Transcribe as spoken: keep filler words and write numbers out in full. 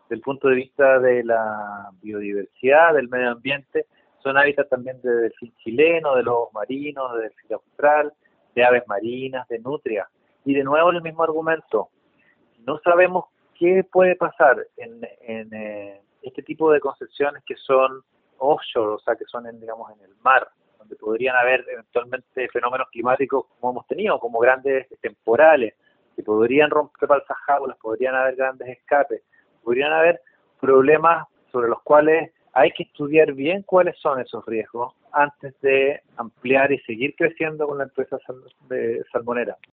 del punto de vista de la biodiversidad, del medio ambiente, son hábitats también de delfín chileno, de lobos marinos, de delfín austral, de aves marinas, de nutrias. Y de nuevo el mismo argumento, no sabemos qué puede pasar en, en eh, este tipo de concesiones que son offshore, o sea, que son en, digamos, en el mar, donde podrían haber eventualmente fenómenos climáticos como hemos tenido, como grandes temporales, que podrían romper balsas-jaulas, podrían haber grandes escapes, podrían haber problemas sobre los cuales hay que estudiar bien cuáles son esos riesgos antes de ampliar y seguir creciendo con la empresa sal- de salmonera.